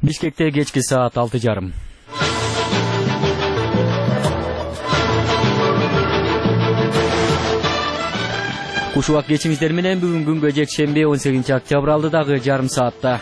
Бишкекте кечки саат 6:30. Кушубак кечиңиздер менен бүгүн күнгө жекшемби 18 октябралды жарым саатта.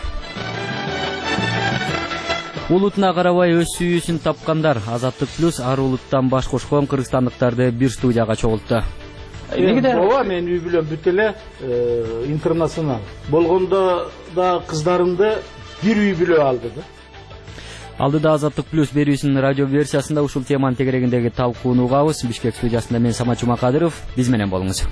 Улутуна карабай өз сүйүүсүн тапкандар Азаттык плюс ар улуттан баш кошкон кыргызстандыктарды бир студияга чогултту. Ооба, мен үй бүлөм бүт эле интернационал. Болгондо да кыздарымды бир үй бүлө алды да. Алдыда Азаттык плюс берүүсүнүн радио версиясында ушул теманын тегерегиндеги талкууну угабыз. Бишкек студиясында мен Самат Жумакадыров. Биз менен болуңуз.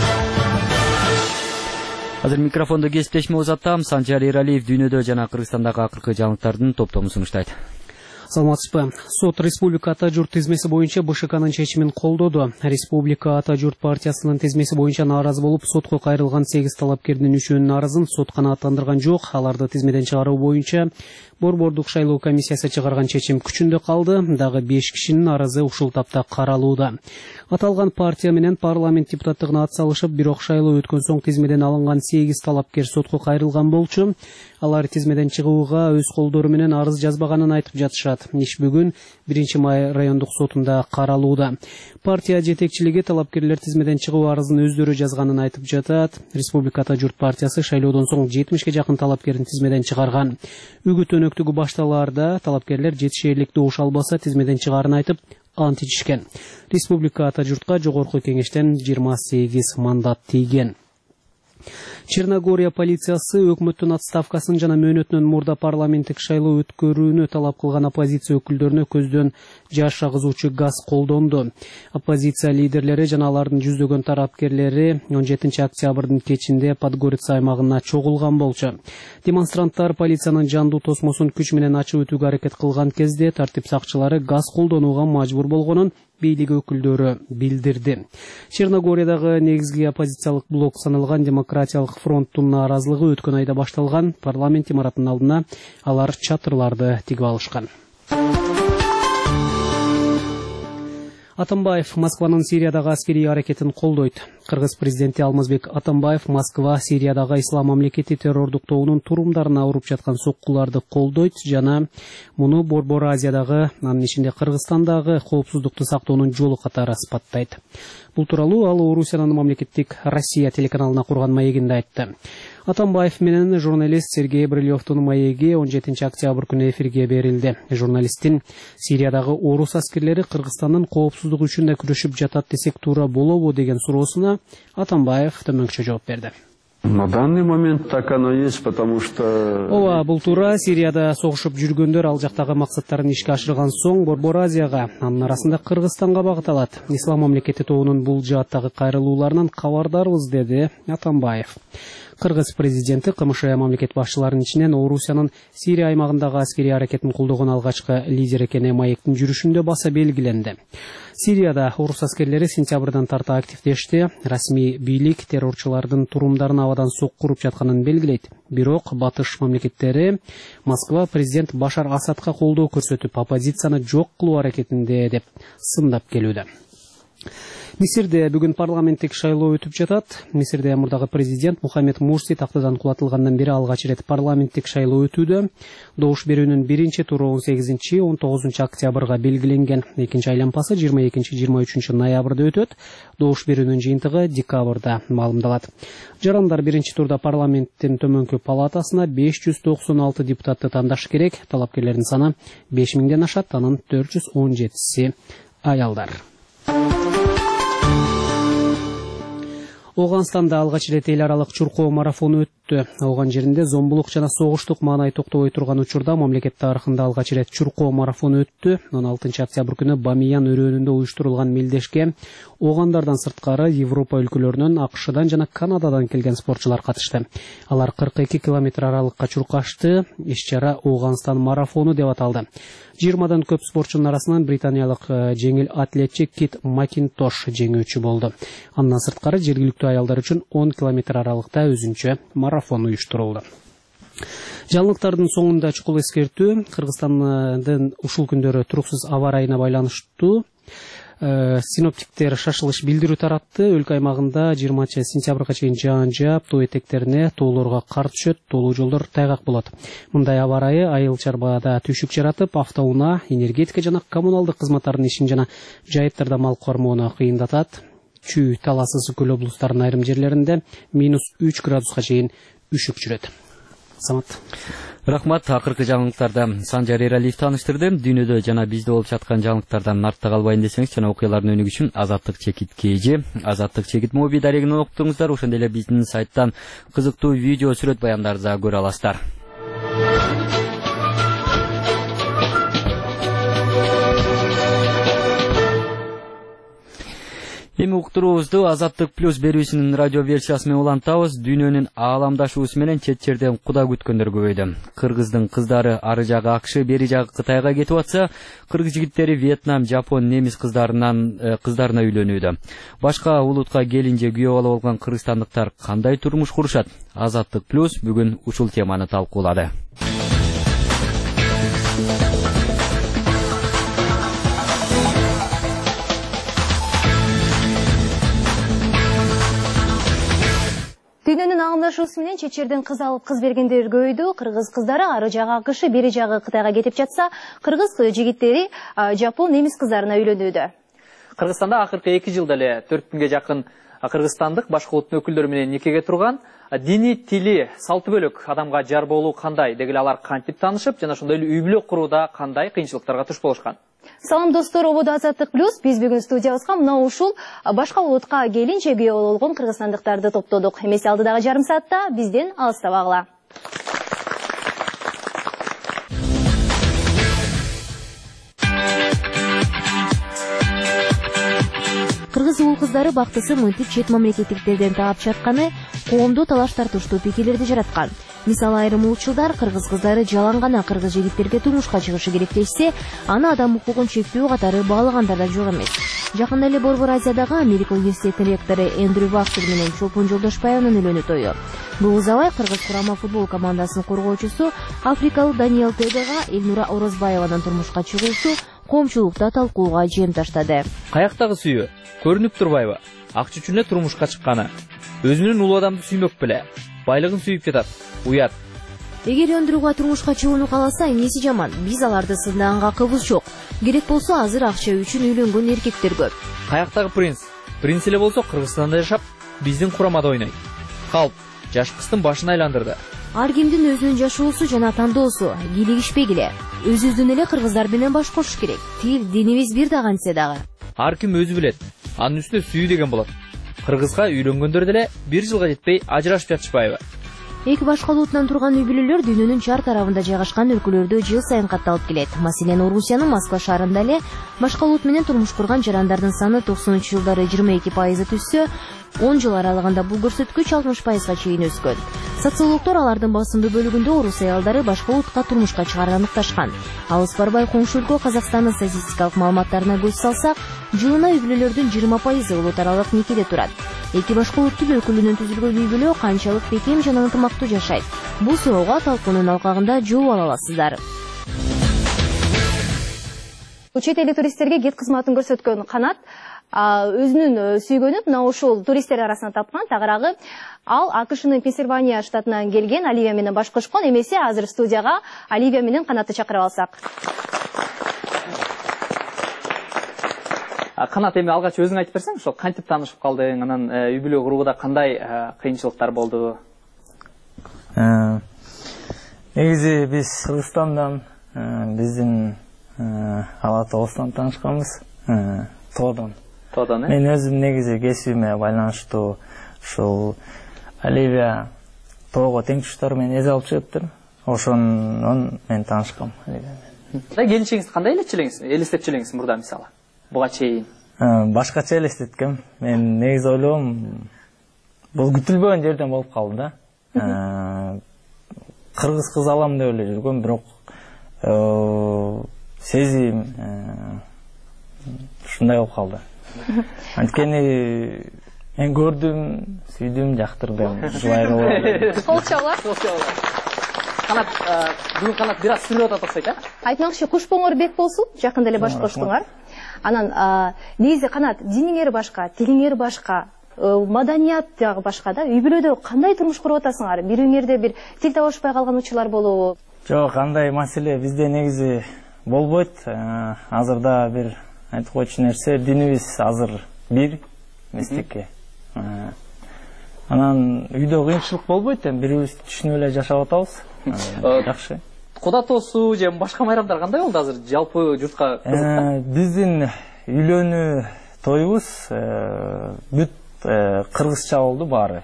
Азыр микрофонду кесиптешиме узаттам. Санжар Эралиев дүйнөдө жана Кыргызстандагы акыркы жаңылыктардын топтомун сунуштайт. Саламатсызбы. Сот Республика Ата журт тизмеси боюнча БШКнын чечимин колдоду. Республика Ата журт партиясынын тизмеси боюнча нааразы болуп, сотко кайрылган 8 талапкердин 3-үнүн арызын сот канааттандырган жок. Аларды тизмеден чыгаруу боюнча Борбордук шайлоо комиссиясы чыгарган чечим күчүндө калды. Дагы 5 кишинин арызы ушул тапта каралууда. Аталган партия менен парламент депутаттыгына ат салышып, бирок шайлоо өткөн соң тизмеден алынган 8 талапкер сотко кайрылган болчу. Алар тизмеден чыгууга өз колдору менен арыз жазбаганын айтып жатышат. Иш бүгүн 1-май райондук сотунда каралууда. Партия жетекчилиги талапкерлер тизмеден чыгуу арызын өздөрү жазганын айтып жатат. Республикада журт партиясы шайлоодон соң 70ке жакын талапкерин тизмеден чыгарган. Үгүт өнөктүгү башталаарда талапкерлер жетишээрлик добуш албаса тизмеден чыгаарын айтып ант ичишкен. Республика Ата журтка жогорку кеңештен 28 мандат тийген. Черногория полициясы өкмөттүн отставкасын жана мөөнөтүнөн мурда парламенттик шайлоо өткөрүүнү талап кылган оппозиция өкүлдөрүнө көздөн жаш агызуучу газ колдонду. Оппозиция лидерлери жана алардын жүздөгөн тарапкерлери 17 октябрдын кечинде Подгорица аймагына чогулган болчу. Демонстранттар полициянын жандуу тосмосун күч менен ачып өтүүгө аракет кылган кезде тартип сакчылары газ колдонууга мажбур болгонун бийлик өкүлдөрү билдирди. Черногориядагы негизги оппозициялык блок саналган Демократиялык фронттун нааразылыгы өткөн айда башталган. Парламент имаратынын алдына алар чатырларды тигип алышкан. Атамбаев Москванын Сириядагы аскерий аракетин колдойт. Кыргыз президенти Алмазбек Атамбаев Москва Сириядагы ислам мамлекети террордук тобунун турумдарына уруп жаткан соккуларды колдойт жана муну Борбор Азиядагы, анын ичинде Кыргызстандагы коопсуздукту сактоонун жолу катары сыпаттайт. Бул тууралуу ал Орусиянын мамлекеттик Россия телеканалына курган маегинде айтты. Атамбаев менен журналист Сергей Брылевдун маеги 17 октябрь күнү эфирге берилди. Журналисттин Сириядагы орус аскерлери Кыргызстандын коопсуздугу үчүн да күрөшүп жатат десек туура болобу деген суроосуна Атамбаев төмөнкүчө жооп берди. На данный момент так оно есть, потому что... Ооба, бул туура. Сирияда согушуп жүргөндөр ал жактагы максаттарын ишке ашырган соң Борбор Азияга, анын арасында Кыргызстанга багыт алат. Ислам мамлекети тобунун бул жааттагы кайрылууларынан кабардарбыз, деди Атамбаев. Кыргыз президенти КМШ мамлекет башчыларынын ичинен Орусиянын Сирия аймагындагы аскерий аракетин колдогон алгачкы лидер экени маектин жүрүшүндө баса белгиленди. Сирияда орус аскерлери сентябрдан тарта активдешти. Расмий бийлик террорчулардын турумдарын абадан сокку уруп жатканын белгилейт. Бирок батыш мамлекеттери Москва президент Башар Асадка колдоо көрсөтүп, оппозицияны жок кылуу аракетинде деп сындап келүүдө. Мисирде бүгүн парламенттик шайлоо өтүп жатат. Мисирде мурдагы президент Мухаммед Мурси тактыдан кулатылгандан бери алгач ирет парламенттик шайлоо өтүүдө. Добуш берүүнүн биринчи туру 18-19 октябрга белгиленген. Экинчи айланпасы 22-23 ноябрда өтөт. Добуш берүүнүн жыйынтыгы декабрда маалымдалат. Жарандар биринчи турда парламенттин төмөнкү палатасына 596 депутатты тандаш керек. Талапкерлердин саны 5000ден ашат, анын 417си аялдар. Оганстанда алгач ирет эл аралык чуркоо марафону өттү. Ооган жеринде зомбулук жана согуштук маанай токтобой турган учурда мамлекет тарыхында алгач ирет чуркоо марафону өттү. 16 октябрь күнү Бамиян өрөөнүндө уюштурулган мелдешке огандардан сырткары Европа өлкөлөрүнөн, АКШдан жана Канададан келген спортчулар катышты. Алар 42 километр аралыкка чуркашты. Иш-чара Оганстан марафону деп аталды. 20дан көп спортчунун арасынан британиялык жеңил атлетчи Кит Макинтош жеңүүчү болду. Андан сырткары жергиликтүү аялдар үчүн 10 километр аралыкта өзүнчө марафон уюштурулду. Жаңылыктардын соңунда чукул эскертүү. Кыргызстандын ушул күндөрү туруксуз аба ырайына байланыштуу Синоптиктер шашылыш билдирүү таратты. Өлкө аймагында 20 сентябрга чейин жаан жаап, тоо этектерине тоолорго кар түшөт, тоолуу жолдор тайгак болот. Мындай аба ырайы айыл чарбада түйшүк жаратып, автоунаа, энергетика жана коммуналдык кызматтардын ишин жана жайыттарда мал кормоону кыйындатат. Чүй, Талас, Ысык-Көл облустарынын айрым жерлеринде -3 градуска чейин үшүк жүрөт. Самат. Рахмат, акыркы жаңылыктарда Санжар Эралиев тааныштырды. Дүйнөдө жана бизде болуп жаткан жаңылыктардан артта калбайын десеңиз жана окуялардын өнүгүшү үчүн Азаттык чекит KG, Азаттык чекит моби дарегин окуңуздар. Ошондой эле биздин сайттан кызыктуу видео, сүрөт баяндарды да көрө аласыздар. Эми уктуруубузду Азаттык плюс берүүсүнүн радио версиясы менен улантабыз. Дүйнөнүн ааламдашуусу менен чет жерден куда күткөндөр көбөйдү. Кыргыздын кыздары ары жагы АКШ, бери жагы Кытайга кетип атса, кыргыз жигиттери Вьетнам, Жапон, немис кыздарына үйлөнүүдө. Башка улутка келин же күйөө алып алган кыргызстандыктар кандай турмуш курушат? Азаттык плюс бүгүн ушул теманы талкуулады. Дүйнөнүн аңымдашуусу менен чет жерден кыз алып кыз бергендер көбөйдү. Кыргыз кыздары ары жагы АКШ, бери жагы Кытайга кетип жатса, кыргыз жигиттери Жапон, немис кыздарына үйлөнүүдө. Кыргызстанда акыркы 2 жылда эле 4000ге жакын кыргызстандык башка улуттун өкүлдөрү менен никеге турган. Дини, тили, салты бөлөк адамга жар болуу кандай дегеле алар кантип таанышып, жана ошондой эле үй бүлө курууда кандай кыйынчылыктарга туш болушкан. Салам достор, ободо Азаттык плюс. Биз бүгүн студиябызга мына ушул башка улутка келин же күйөө болгон кыргызстандыктарды топтодук. Эмесе алдыдагы жарым саатта бизден алыстабагыла. Кыргыз уул кыздары бактысы мынтип чет мамлекеттиктерден таап жатканы коомдо талаш тартыштуу пикирлерди жараткан. Мисалы, айрым улутчулдар кыргыз кыздары жалаң гана кыргыз жигиттерге турмушка чыгышы керек дешсе, аны адам укугун чектөө катары баалагандар да жок эмес. Жакында эле Борбор Азиядагы Америка университетинин ректору Эндрю Вахтер менен Чолпон Жолдошбаеванын үйлөнүү тою. Бул узабай кыргыз курама футбол командасынын коргоочусу африкалык Даниэл Тебега Элнура Орозбаеванын турмушка чыгуусу коомчулукта талкууга жем таштады. Каяктагы сүйүү көрүнүп турбайбы? Акча үчүн эле турмушка чыкканы. Өзүнүн улуу адамды сүймөк беле, байлыгын сүйүп жатат. Уят. Эгер өндүрүүгө турмушка чыгууну кааласа, эмнеси жаман? Биз аларды сындаганга кыбыз жок. Керек болсо азыр акча үчүн үйлөнгөн эркектер көп. Каяктагы принц? Принц эле болсо Кыргызстанда жашап, биздин курамада ойнойт. Калп жаш кыздын башын айландырды. Ар кимдин өзүнүн жашоосу жана тандоосу, кийлигишпегиле. Өзүбүздүн эле кыргыздар менен баш кошуш керек. Тил, динибиз бир да кантсе дагы. Ар ким өзү билет. Анын үстүнө сүйүү деген болот. Кыргызга үйлөнгөндөр деле 1 жылга жетпей ажырашып жатышпайбы? Эки башка улуттан турган үй бүлөлөр дүйнөнүн чар тарабында жайгашкан өлкөлөрдө жыл сайын катталып келет. Маселен, Орусиянын Москва шаарында эле башка улут менен турмуш курган жарандардын саны 90-жылдары 22% түшсө, 10 жыл аралыгында бул көрсөткүч 60%га чейин өскөн. Социологдор алардын басымдуу бөлүгүндө орус аялдары башка улутка турмушка чыгарганын ыкташкан. Алыс барбай коңшу өлкө Казакстандын статистикалык маалыматтарына көз салсак, жылына үй бүлөлөрдүн 20% улут аралык никеде турат. Эки башка улуттун өкүлүнүн түзүлгөн үй бүлө канчалык бекем жана ынтымактуу жашайт? Бул суроого талкуунун алкагында жооп ала аласыздар. Чет элдик туристтерге гид кызматын көрсөткөн Канат өзүнүн сүйгөнүн мына ушул туристтер арасынан тапкан. Тагыраагы ал АКШнын Пенсильвания штатынан келген Оливия менен баш кошкон. Эмесе азыр студияга Оливия менен Канатты чакырып алсак. Канат, эми алгач өзүң айтып берсең, ошол кантип таанышып калдың, анан үй бүлө куруууда кандай кыйынчылыктар болду? Негизи биз Кыргызстандан, биздин Ала Тоостон таанышканбыз. Тоодон. Мен өзүм негизи кесибиме байланыштуу ушул Оливия тоого тең туштар менен эзе алып чыгыптыр. Ошондон мен таанышкам Оливия менен. Келинчегиңизди кандай элестетчү мурда мисалы? Буга чейин башкача элестеткем. Мен негизи ойлогом бул күтүлбөгөн жерден болуп калды да. Кыргыз кыз алам деп эле жүргөм, бирок сезим ушундай болуп калды. Анткени мен көрдүм, сүйдүм, жактырдым, жубай кылып. Колчалар. Канат, бүгүн Канат бир аз сүйлөп атат окшойт, а? Айтмакчы, Кушпоңор бек болсун, жакында эле баш коштуңар. Анан негизи Канат, диниңер башка, тилиңер башка, маданият дагы башка да. Үй бүлөдө кандай турмуш куруп атасыңар? Бириңерде бир тил табышпай калган учурлар болобу? Жок, андай маселе бизде негизи болбойт. Азырда бир айтып койчу нерсе, динибиз азыр бир мистикке. Анан үйдө кыйынчылык болбойт, бири-бирибизди түшүнүп эле жашап атабыз. Жакшы. Куда тосуу же башка майрамдар кандай болду азыр жалпы журтка? Биздин үйлөнүү тоюбуз бүт кыргызча болду баары.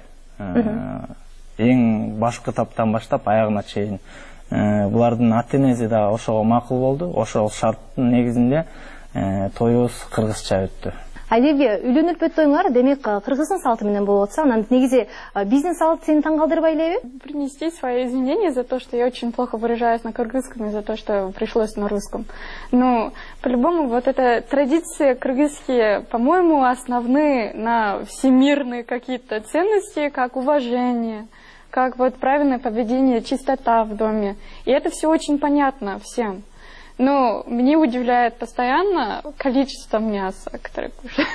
Эң башкы таптан баштап аягына чейин. Булардын ата-энеси да ошого макул болду. Ошол шарттын негизинде тоюбуз кыргызча өттү. Айдеги үйлөнүп өттөңөр, демек кыргыздын салты менен болуп атса, анан негизи биздин салт сени таң калтырбай элеби? Принести свои извинения за то, что я очень плохо выражаюсь на кыргызском и за то, что пришлось на русском. Ну, по-любому, вот эта традиции кыргызские, по-моему, основны на всемирные какие-то ценности, как уважение, как вот правильное поведение, чистота в доме. И это все очень понятно всем. Но мне удивляет постоянно количество мяса, которое кушают.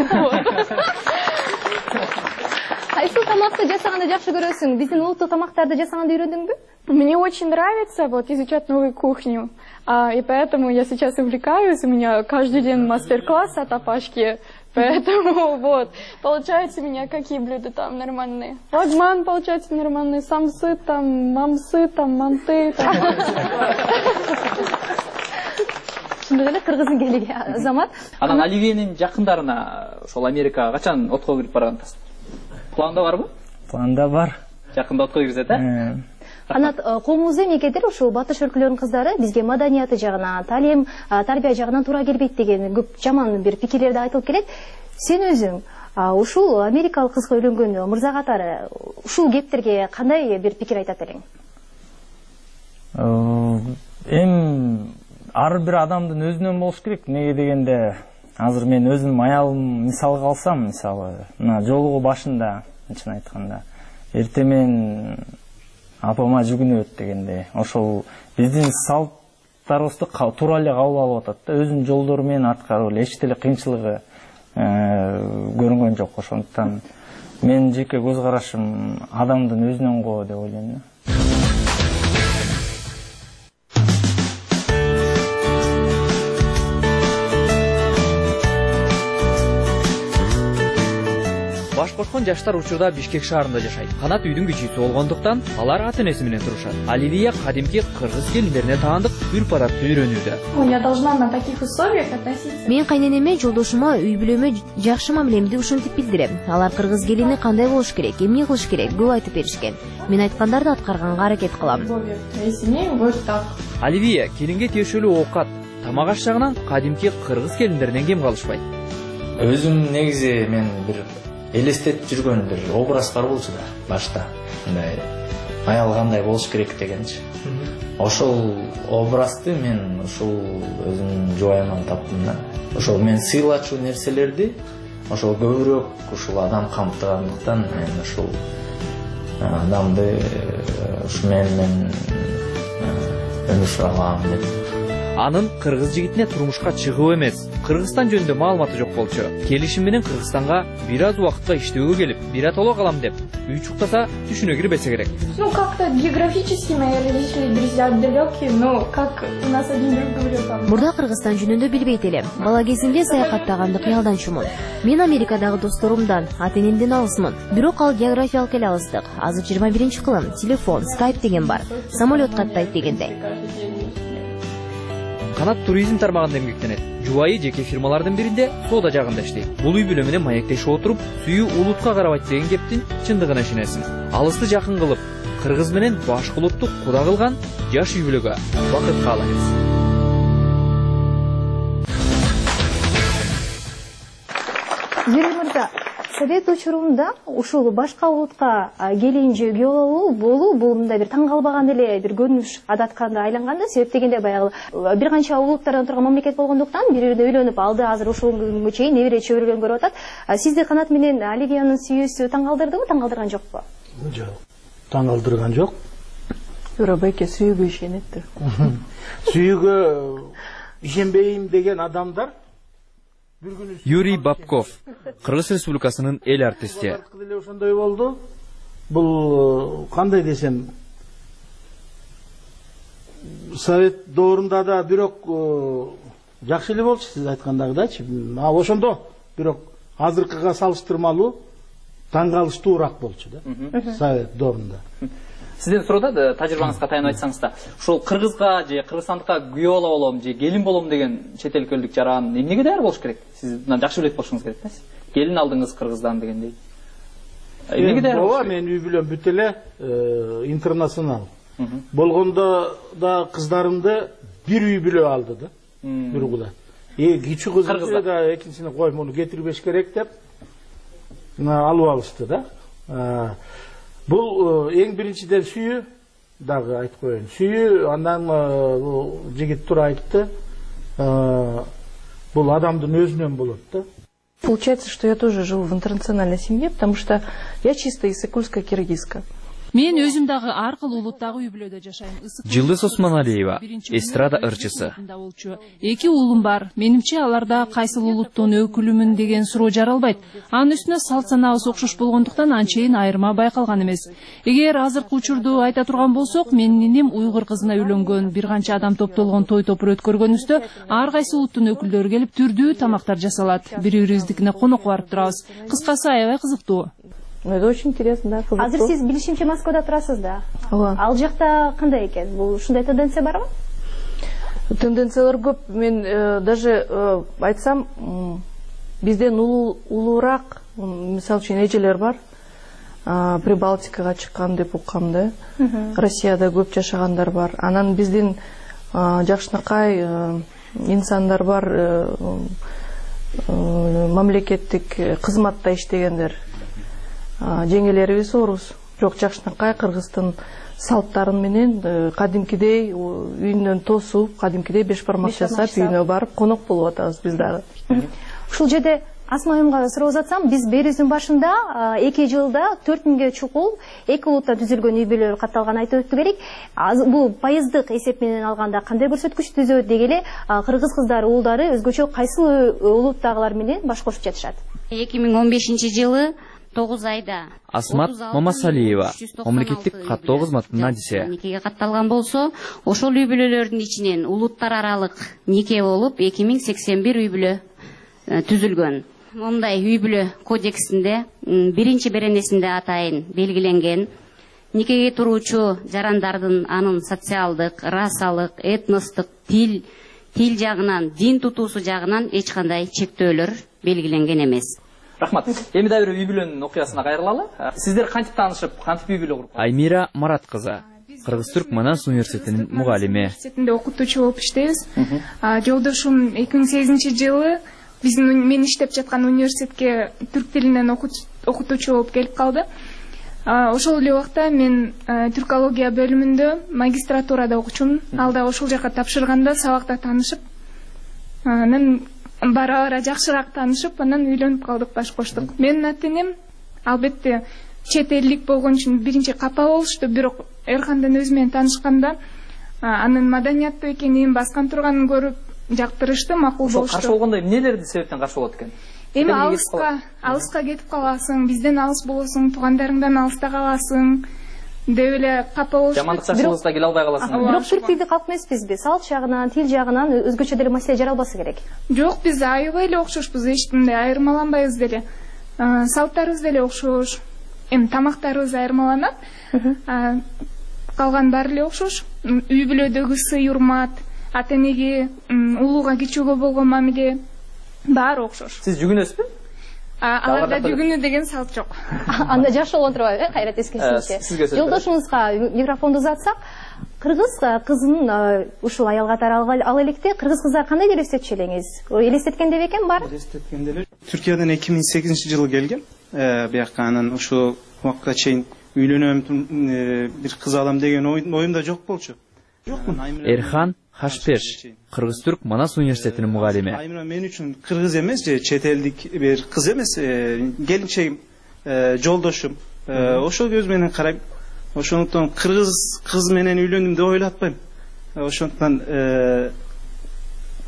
Кайсы тамакты жасаганды жакшы көрөсүң? Биздин улуттук тамактарды жасаганды үйрөндүңбү? Мне очень нравится вот изучать новую кухню, и поэтому я сейчас увлекаюсь. У меня каждый день мастер-класс от Апашки. Поэтому вот, получается у меня какие блюда там нормальные. Лагман получается нормальный, самсы там, мамсы там, манты там. Кыргыздын келиги Азамат. Анан Оливиянын жакындарына ошол Америкага качан отко кирип баргансыз? Планда барбы? Планда бар. Жакында отко кирсет, Канат, коомубуздун эмнегедир ушул батыш өлкөлөрүнүн кыздары бизге маданияты жагынан, талим, тарбия жагынан туура келбейт деген көп жаман бир пикирлерди айтылып келет. Сен өзүң ушул америкалык кызга үйлөнгөндө мырза катары ушул кептерге кандай бир пикир айтат элең? Ар бир адамдын өзүнөн болуш керек. Неге дегенде, азыр мен өзүм аялым мисалга алсам, мисалы, мына жолугу башында, чын айтканда, эртең мен апама жүгүнөт дегенде, ошол биздин салттарыбызды туура эле кабыл алып атат да, өзүнүн жолдору менен аткарып эле эч деле кыйынчылыгы көрүнгөн жок. Ошондуктан менин жеке көз карашым адамдын өзүнөн го деп ойлойм. Баш кошкон жаштар учурда Бишкек шаарында жашайт. Канат үйдүн кичүүсү болгондуктан алар ата-энеси менен турушат. Оливия кадимки кыргыз келиндерине таандык үрп-аратты үйрөнүүдө. Я должна на таких условиях относиться. Мен кайненеме, жолдошума, үй бүлөмө жакшы мамилемди ушинтип билдирем. Алар кыргыз келини кандай болуш керек, эмне кылыш керек, көп айтып беришкен. Мен айткандарды аткарганга аракет кылам. Оливия келинге тиешелүү оокат, тамак аш жагынан кадимки кыргыз келиндеринен кем калышпайт. Өзүм негизи мен бир элестетип жүргөн бир образ бар болчу да башта. Мындай аял кандай болуш керек дегенчи. Ошол образды мен ушул өзүмдүн жубайымдан таптым да. Ошол мен сыйлачу нерселерди ошол көбүрөөк ушул адам камтыгандыктан мен ушул адамды ушу менен өмүр сүрөм деп. Анын кыргыз жигитине турмушка чыгуу эмес, Кыргызстан жөнүндө маалыматы жок болчу. Келишим менен Кыргызстанга бир аз убакытка иштөөгө келип, биротоло калам деп, үй чуктаса түшүнө кирбесе керек. Ну, как-то географически мои родители, друзья далекие, но как у нас один друг говорил там. Мурда Кыргызстан жөнүндө билбейт элем. Бала кезимде саякаттаганды кыялданчумун. Мен Америкадагы досторумдан, ата-энемден алысмын. Бирок ал географиялык эле алыстык. Азыр 21-кылым, телефон, скайп деген бар. Самолет каттайт дегендей. Канат туризм тармагында эмгектенет. Жубайы жеке фирмалардын биринде соода жагында иштейт. Бул үй бүлө менен маектешип отуруп, сүйүү улутка карабайт деген кептин чындыгына ишенесиң. Алысты жакын кылып, кыргыз менен башкы улутту куда кылган жаш үй бүлөгө бакыт каалайбыз. Юрий мырза, совет учурунда ушул башка улутка келин же күйөө болуу бул мындай бир таң калбаган эле бир көрүнүш адатка айланган да. Себеп дегенде баягы бир канча улуттардан турган мамлекет болгондуктан бири-бирине үйлөнүп алды. Азыр ушул күнгө чейин небере чөбүрөлөн көрүп атат. Сизди Канат менен Оливиянын сүйүүсү таң калтырдыбы, таң калтырган жокпу? Жок. Таң калтырган жок. Байке сүйүүгө ишенет. Сүйүүгө ишенбейм деген адамдар Юрий Бабков, Кыргыз Республикасынын эл артисти. Ошондой болду. Бул кандай десем, Совет доорунда да бирок жакшы эле болчу, сиз айткандагыдайчы. Ошондо бирок азыркыга салыштырмалуу таң калыштуураак болчу да. Совет доорунда. Сизден сурады, тажрыйбаңызга таянып айтсаңыз да, ушул кыргызга же кыргызстандыкка күйөө ала болом же келин болом деген чет элдик жаран эмнеге даяр болуш керек? Сиз мына жакшы билет болушуңуз керек да. Келин алдыңыз кыргыздан дегендей. Эмнеге даяр болуш керек? Мен үй бүлөм бүт эле интернационал. Болгондо да кыздарымды бир үй бүлө алды да. Бир куда. Кичүү кызды да экинчисине кой муну кетирбеш керек деп алып алышты да. Бул эң биринчиден сүйүү дагы айтып коеюн. Сүйүү, андан жигит тура айтты. Бул адамдын өзүнөн болот да. Получается, что я тоже живу в интернациональной семье, потому что я чисто иссык-кульско-киргизка. Мен өзүм дагы ар кыл улуттагы үй бүлөдө жашайм. Жылдыз Осмоналиева, эстрада ырчысы. Эки уулум бар. Менимче аларда кайсыл улуттун өкүлүмүн деген суроо жаралбайт. Анын үстүнө салт санабыз окшош болгондуктан анчейин айырма байкалган эмес. Эгер азыркы учурду айта турган болсок, менин иним уйгур кызына үйлөнгөн, бир канча адам топтолгон той топур өткөргөнүбүздө ар кайсы улуттун өкүлдөрү келип түрдүү тамактар жасалат. Бири-бирибиздикине конок барып турабыз. Кыскасы аябай кызыктуу. Это очень интересно, да. Азыр сиз билишимче Москвада турасыз да. Ал жакта кандай экен? Бул ушундай тенденция барбы? Тенденциялар көп. Мен даже айтсам, бизден улуураак, мисалы үчүн эжелер бар. Прибалтикага чыккан деп уккам да. Россияда көп жашагандар бар. Анан биздин жакшынакай инсандар бар, мамлекеттик кызматта иштегендер. Жеңелерибиз орус, жок жакшынакай кыргыздын салттарын менен кадимкидей үйүнөн тосуп, кадимкидей беш бармак жасап, үйүнө барып конок болуп атабыз биз дагы. Ушул жерде Асма айымга суроо узатсам, биз берүүбүздүн башында 2 жылда 4000 чукул эки улуттан түзүлгөн үй бүлөлөр катталган айтып өттүк элек. Бул пайыздык эсеп менен алганда кандай көрсөткүч түзөт деги эле кыргыз кыздары, уулдары өзгөчө кайсы улуттагылар менен баш кошуп жатышат? 2015-жылы 9 айда Асмат Мамасалиева, мамлекеттик каттоо кызматынын адиси. Никеге катталган болсо, ошол үй бүлөлөрдүн ичинен улуттар аралык нике болуп 2081 үй бүлө түзүлгөн. Мындай үй бүлө кодексинде биринчи беренесинде атайын белгиленген никеге туруучу жарандардын анын социалдык, расалык, этностук, тил жагынан, дин тутуусу жагынан эч кандай чектөөлөр белгиленген эмес. Рахмат. Эми да бир үй бүлөнүн окуясына кайрылалы. Сиздер кантип таанышып, кантип үй бүлө куруп? Аймира Марат кызы, Кыргыз-Түрк Манас университетинин мугалими. Университетинде окутуучу болуп иштейбиз. Жолдошум 2008-жылы мен иштеп жаткан университетке түрк тилинен окутуучу болуп келип калды. Ошол эле убакта мен түркология бөлүмүндө магистратурада окучумун. Ал да ошол жака тапшырганда сабакта таанышып, анан бара жакшыраак таанышып, анан үйлөнүп калдык, баш коштук. Менин ата-энем албетте чет элдик болгон үчүн биринчи капа болушту, бирок эр кандай өзү менен таанышканда анын маданияттуу экенин, баскан турганын көрүп жактырышты, макул болушту. Каршы болгондо эмнелердин себептен каршы болот экен? Эми алыска кетип каласың, бизден алыс болосуң, туугандарыңдан алыста каласың деп эле капа болушту. Жамандык жакшылыкка келе албай каласың. Бирок түрк тилдүү калк эмеспизби? Салт жагынан, тил жагынан өзгөчө деле маселе жаралбасы керек. Жок, биз аябай эле окшошпуз, эч кимдей айырмаланбайбыз деле. Салттарыбыз деле окшош. Эми тамактарыбыз айырмаланат. Калган баары эле окшош. Үй бүлөдөгү сый урмат, ата-энеге, улууга, кичүүгө болгон мамиле баары окшош. Сиз жүгүнөсүзбү? Аларда жүгүнүү деген салт жок. Анда жакшы болгон турбайбы, Кайрат эскерисинче. Жолдошуңузга микрофонду узатсак, кыргыз кызын ушул аял катары ал электе кыргыз кыздар кандай элестетчү элеңиз? Элестеткенде бекен бар? Элестеткенде эле. Түркиядан 2008-жылы келгем. Бияка анан ушул убакка чейин үйлөнөм, бир кыз алам деген оюмда жок болчу. Эрхан Хашпеш, Кыргыз-Түрк Манас университетинин мугалими. Аймира мен үчүн кыргыз эмес же чет элдик бир кыз эмес, келинчегим, жолдошум. Ошол көз менен карайм. Ошондуктан кыргыз кыз менен үйлөнүм деп ойлотпойм. Ошондуктан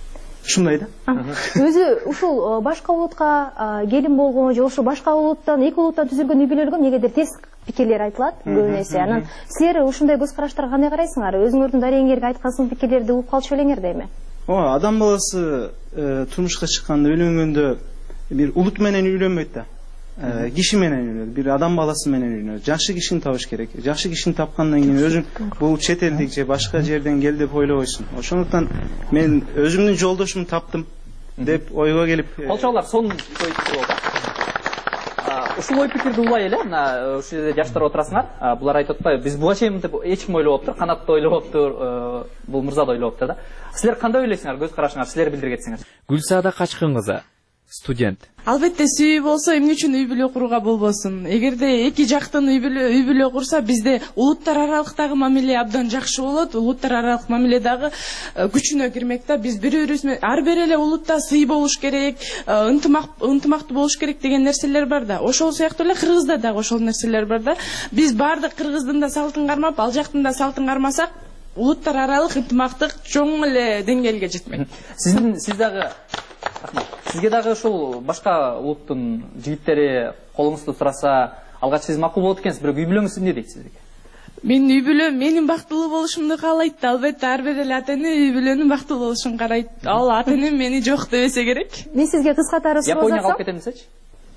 ушундай да. Өзү ушул башка улутка келин болгон же ошо башка улуттан, эки улуттан түзүлгөн үй бүлөлөргө негедир терс пикирлер айтылат көп нерсе. Анан силер ушундай көз караштарга кандай карайсыңар? Өзүңөрдүн дарегиңерге айткан сын пикирлерди угуп калчу белеңер дейми? Ооба, адам баласы турмушка чыкканда, үйлөнгөндө бир улут менен үйлөнбөйт да. Киши менен үйлөнөт, бир адам баласы менен үйлөнөт. Жакшы кишини табыш керек. Жакшы кишини тапкандан кийин өзүң бул чет элдик же башка жерден кел деп ойлобойсуң. Ошондуктан мен өзүмдүн жолдошумду таптым деп ойго келип. Колчоолор сонун ой пикир болду. Ушул ой пикирди улай эле, мына ушул жерде жаштар отурасыңар. Булар айтып атпайбы, биз буга чейин деп эч ким ойлоп канат да ойлоп бул мырза да ойлоп да. Силер кандай ойлойсуңар? Көз карашыңар, силер билдире кетсеңер. Гүлсаада Качкын кызы, студент. Албетте сүйүү болсо эмне үчүн үй бүлө курууга болбосун? Эгерде эки жактын үй бүлө курса, бизде улуттар аралыктагы мамиле абдан жакшы болот. Улуттар аралык мамиле дагы күчүнө кирмек да. Биз бири-бирибиз менен ар бир эле улутта сый болуш керек, ынтымактуу болуш керек деген нерселер бар да. Ошол сыяктуу эле Кыргызда дагы ошол нерселер бар да. Биз баардык Кыргыздын да салтын кармап, ал жактын да салтын кармасак, улуттар аралык ынтымактык чоң эле деңгээлге жетмек. Сиз дагы сизге дагы ушул башка улуттун жигиттери колуңузду сураса, алгач сиз макул болот экенсиз, бирок үй бүлөңүз эмне дейт сизге? Менин үй бүлөм менин бактылуу болушумду каалайт да. Албетте ар бир эле ата эне үй бүлөнүн бактылуу болушун карайт. Ал ата энем мени жок дебесе керек. Мен сизге кыскартары суроо Японияга алып кетем десечи?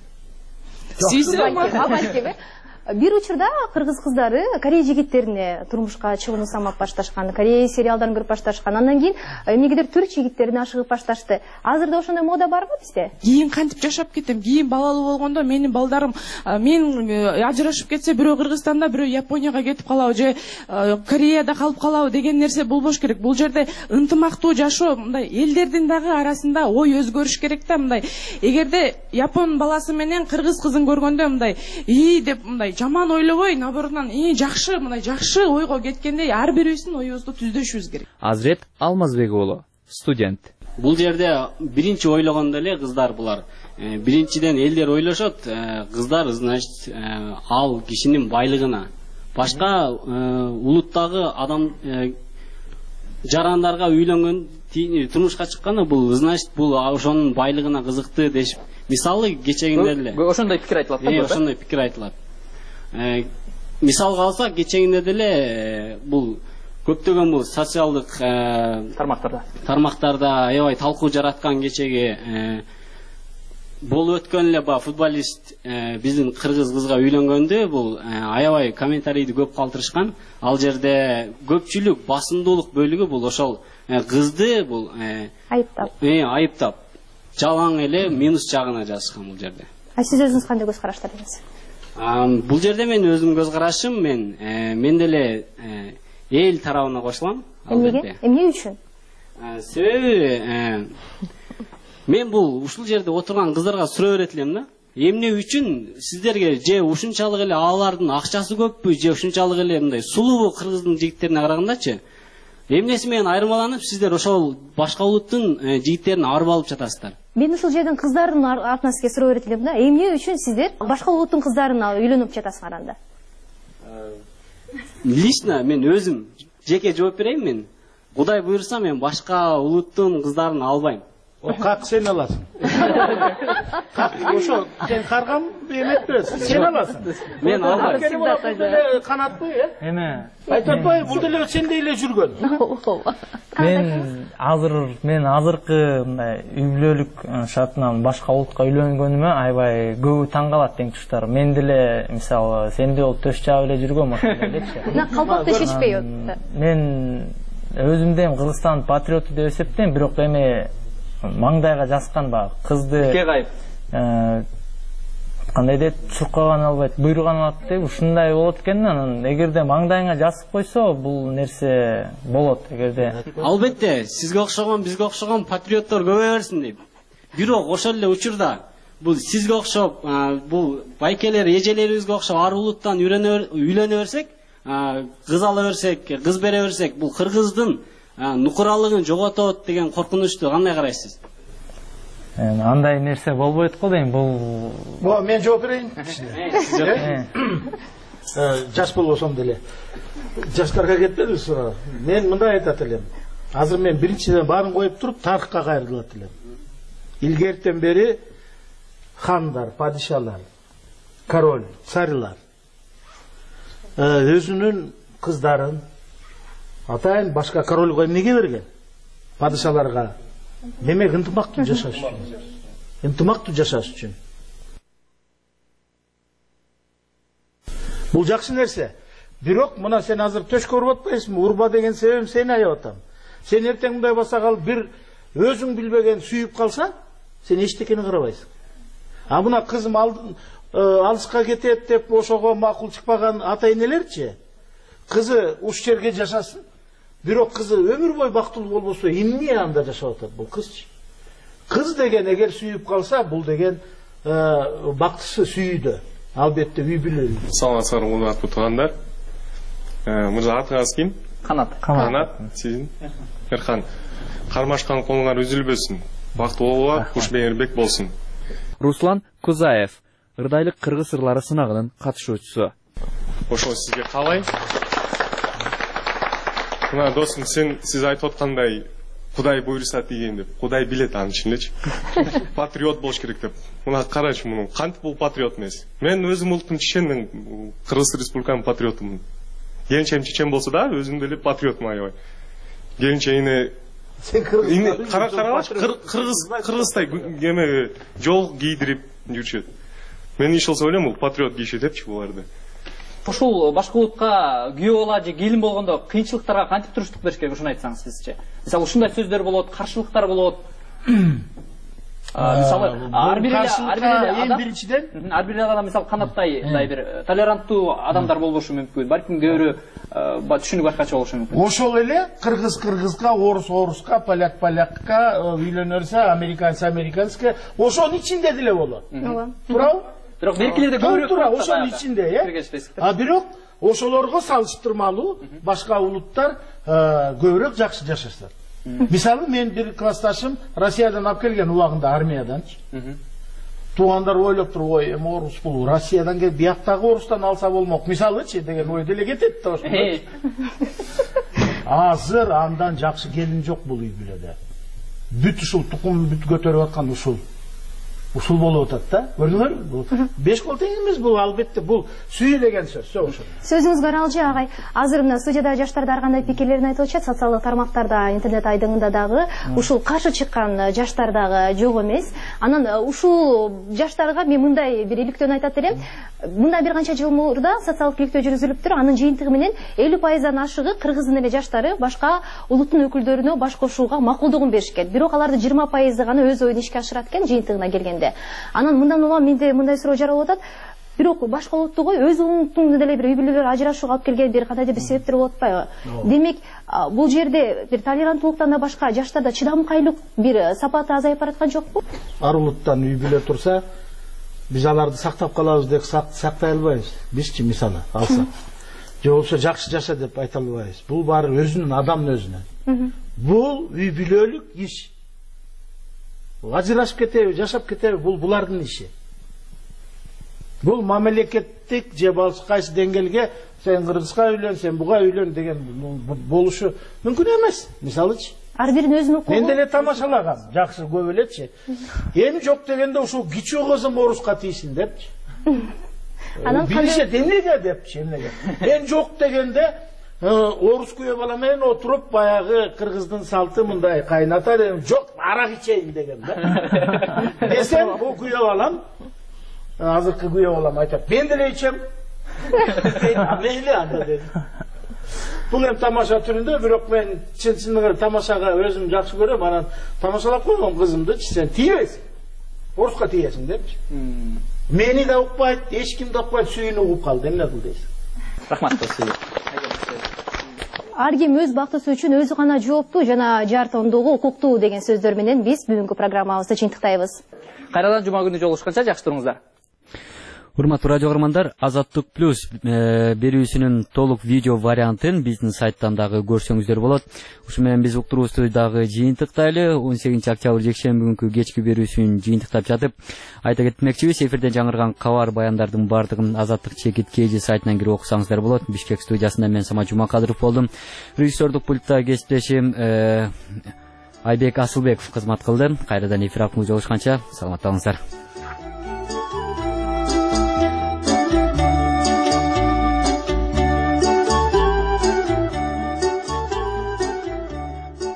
Сүйсүм. Бир учурда кыргыз кыздары Корея жигиттерине турмушка чыгууну самап башташкан, Корея сериалдарын көрүп башташкан. Андан кийин эмнегедир түрк жигиттерине ашыгып башташты. Азыр да ошондой мода барбы бизде? Кийин кантип жашап кетем? Кийин балалуу болгондо менин балдарым мен ажырашып кетсе, бирөө Кыргызстанда, бирөө Японияга кетип калабы же Кореяда калып калабы деген нерсе болбош керек. Бул жерде ынтымактуу жашоо, мындай элдердин дагы арасында ой өзгөрүш керек да. Мындай эгерде Япон баласы менен кыргыз кызын көргөндө мындай деп мындай жаман ойлобой, наоборотунан жакшы, мындай жакшы ойго кеткенде ар бирибиздин оюбузду түздөшүбүз керек. Азрет Алмазбек уулу, студент. Бул жерде биринчи ойлогондо эле кыздар булар. Биринчиден элдер ойлошот, кыздар значит ал кишинин байлыгына. Башка улуттагы адам жарандарга үйлөнгөн, турмушка чыкканда бул значит бул ошонун байлыгына кызыкты дешип. Мисалы кечегинде эле. Ошондой пикир айтылат да. Ошондой пикир айтылат. Мисалга алсак, кечегинде деле бул көптөгөн бул социалдык тармактарда аябай талкуу жараткан кечеги болуп өткөн эле футболист биздин кыргыз кызга үйлөнгөндө бул аябай комментарийди көп калтырышкан. Ал жерде көпчүлүк басымдуулук бөлүгү бул ошол кызды бул айыптап жалаң эле минус жагына жазышкан бул жерде. Сиз өзүңүз кандай көз карашта деңиз? Бул жерде мен өзүм көз карашым, мен деле эл тарабына кошулам. Эмне үчүн? Себеби мен бул ушул жерде отурган кыздарга суроо берет элем да. Эмне үчүн сиздерге же ушунчалык эле алардын акчасы көппү, же ушунчалык эле мындай сулуубу кыргыздын жигиттерине карагандачы? Эмнеси менен айырмаланып сиздер ошол башка улуттун жигиттерин арып алып жатасыздар? Мен ушул жерден кыздардын атынан сизге суроо берет элем да. Эмне үчүн сиздер башка улуттун кыздарына үйлөнүп жатасыңар анда? Лично мен өзүм жеке жооп берейин. Мен Кудай буйрса мен башка улуттун кыздарын албайм. Как сен аласың? Ошо сен каргам эметпесиң. Сен аласың. Мен албайм. Канатпы, эме? Айтып атпайбы, бул деле сендей эле жүргөн. Мен азыркы мындай үй бүлөлүк шартынан башка улутка үйлөнгөнүмө аябай көбү таң калат тең туштар. Мен деле мисалы сендей болуп төш жаап эле жүргөм ошондой элечи. Калпакты шечпей атты. Мен өзүмдү эми Кыргызстан патриоту деп эсептейм, бирок эми маңдайга жазган кызды кандай дейт, чуркаган албайт, буйруган алат деп ушундай болот экен. Анан эгерде маңдайыңа жазып койсо бул нерсе болот. Эгерде албетте сизге окшогон, бизге окшогон патриоттор көбөйө берсин дейт. Бирок ошол эле учурда бул сизге окшоп, бул байкелер, эжелерибизге окшоп ар улуттан үйлөнө берсек, кыз ала берсек, кыз бере берсек, бул кыргыздын нукуралыгын жоготот деген коркунучту кандай карайсыз? Андай нерсе болбойт го дейм. Бул мен жооп берейин. Жаш болбосом деле жаштарга кетпедиби суроо? Мен мындай айтат элем. азыр мен биринчиден баарын коюп туруп тарыхка кайрылат элем. Илгертен бери хандар, падишалар, король, царьлар өзүнүн кыздарын атайын башка корольго эмнеге берген? Падишаларга. Демек ынтымактуу жашаш үчүн. Ынтымактуу жашаш үчүн. Бул жакшы нерсе. Бирок мына сен азыр төшкө уруп атпайсыңбы? Урба деген себебим сени аябап атам. Сен эртең мындай болса калып бир өзүң билбеген сүйүп калса, сен эчтекени карабайсың. А мына кызым алыска кетет деп ошого макул чыкпаган ата энелерчи, кызы уш жерге жашасын, бирок кызы өмүр бою бактылуу болбосо эмне анда жашап атат бул кызчы? Кыз деген эгер сүйүп калса, бул деген бактысы сүйүүдө. Албетте үй бүлө. Саламатсыздар, урматтуу туугандар. Мырза, атыңыз ким? Канат. Канат, сиздин? Эрхан. Кармашкан колуңар үзүлбөсүн. Бактылуу болуңар, кушбегербек болсун. Руслан Кузаев, ырдайлык кыргыз ырлары сынагынын катышуучусу. Ошо сизге каалайм. Мына досум, сиз айтып аткандай Кудай буйруса деген деп, Кудай билет анын ичин элечи. Патриот болуш керек деп. Мына карачы муну, кантип бул патриот эмес? Мен өзүм улуттун чечен, мен Кыргыз Республиканын патриотумун. Келинчем чечен болсо да, өзүм деле патриотмун аябай. Келинчегине кыргыздай эме жол кийдирип жүрчү. Мен иш болсо ойлойм, бул патриот кийишет депчи буларды. Ушул башка улутка күйөө бала же келин болгондо кыйынчылыктарга кантип туруштук бериш керек, ушуну айтсаңыз сизче. Мисалы ушундай сөздөр болот, каршылыктар болот. Мисалы ар бир адам мисалы Канаттай мындай бир толеранттуу адамдар болбошу мүмкүн. Балким көбүрө түшүнүк башкача болушу мүмкүн. Ошол эле кыргыз кыргызга, орус оруска, поляк полякка үйлөнөрсө, американец американецке, ошонун ичинде деле болот. Туурабы? Бирок беркилерде көбүрөөк туура ошонун ичинде, А бирок ошолорго салыштырмалуу башка улуттар көбүрөөк жакшы жашашат. Мисалы мен бир классташым Россиядан алып келген убагында армиядан. Туугандар ойлоп туруп, ой, эми орус бул Россиядан келип бияктагы орустан алса болмок. Мисалычы деген ой деле кетет да ошондо. Азыр андан жакшы келин жок бул үй бүлөдө. Бүт ушул тукум бүт көтөрүп аткан ушул болуп атат да. Көрдүңөрбү? Беш кол тең эмес бул, албетте бул сүйүү деген сөз. Сөзүңүз каралжы агай. Азыр мына студияда жаштар ар кандай пикирлерин айтып атышат, социалдык тармактарда, интернет айдыңында дагы ушул каршы чыккан жаштар дагы жок эмес. Анан ушул жаштарга мен мындай бир иликтөөнү айтат элем. Мындан бир канча жыл мурда социалдык иликтөө жүргүзүлүптүр. Анын жыйынтыгы менен 50%дан ашыгы кыргыздын эле жаштары башка улуттун өкүлдөрүнө баш кошууга макулдугун беришкен. Бирок аларды 20% гана өз оюн ишке ашырат экен жыйынтыгына келгенде. Анан мындан улам менде мындай суроо жаралып атат. Бирок башка улуттугу өз улуттун деле бир үй бүлөлөр ажырашууга алып келген бир кандайдыр бир себептер болуп атпайбы? Демек, бул жерде бир толеранттуулуктан да башка жаштарда чыдамкайлык бир сапаты азайып бараткан жокпу? Ар улуттан үй бүлө турса, биз аларды сактап калабыз деп сактай албайбыз. Бизчи мисалы алсак. Же болбосо жакшы жаша деп айта албайбыз. Бул баары өзүнүн адамдын өзүнө. Бул үй бүлөлүк иш. Ажырашып кетеби, жашап кетеби, бул булардын иши. Бул мамлекеттик же кайсы деңгээлге сен кыргызга үйлөн, сен буга үйлөн деген болушу мүмкүн эмес. Мисалычы, ар биринин өзүнүн укугу. Мен деле тамашалагам, жакшы көп элечи. Эми жок дегенде ушул кичүү кызым оруска тийсин депчи. Билишет эмнеге депчи, эмнеге. Мен жок дегенде орус күйөө бала менен отуруп баягы кыргыздын салты мындай кайната дедим, жок арак ичейин деген да. Десем, бул күйөө балам, азыркы күйөө балам айтат, мен деле ичем. Мейли анда дедим. Бул эми тамаша түрүндө, бирок мен чын тамашага өзүм жакшы көрөм, анан тамашалап койгом кызымды, сен тийбейсиң. Оруска тийесиң депчи. Мени да укпайт, эч ким да укпайт, сүйүүнү угуп калды, эмне кыл дейсиң. Рахмат сизге. Ар ким өз бактысы үчүн өзү гана жооптуу жана жартондугу укуктуу деген сөздөр менен биз бүгүнкү программабызды жыйынтыктайбыз. Кайрадан жума күнү жолугушканча жакшы туруңуздар. Урматтуу радио көрөрмандар, Азаттык плюс берүүсүнүн толук видео вариантын биздин сайттан дагы көрсөңүздөр болот. Ушу менен биз уктуруубузду дагы жыйынтыктайлы. 18 октябрь жекшемби күнкү кечки берүүсүн жыйынтыктап жатып, айта кетмекчибиз, эфирден жаңырган кабар баяндардын бардыгын Азаттык чекит KG сайтынан кирип окусаңыздар болот. Бишкек студиясында мен Самат Жумакадыров болдум. Режиссердук пультта кесиптешим Айбек Асылбеков кызмат кылды. Кайрадан эфир актында жолугушканча саламатта болуңуздар.